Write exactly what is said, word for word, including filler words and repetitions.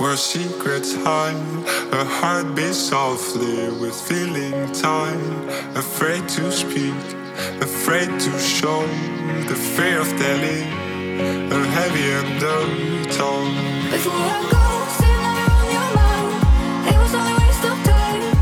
our secrets hide. Her heart beats softly with feeling tied. Afraid to speak, afraid to show the fear of telling her heavy undertone. Before I go, still never on your mind. It was only waste of time.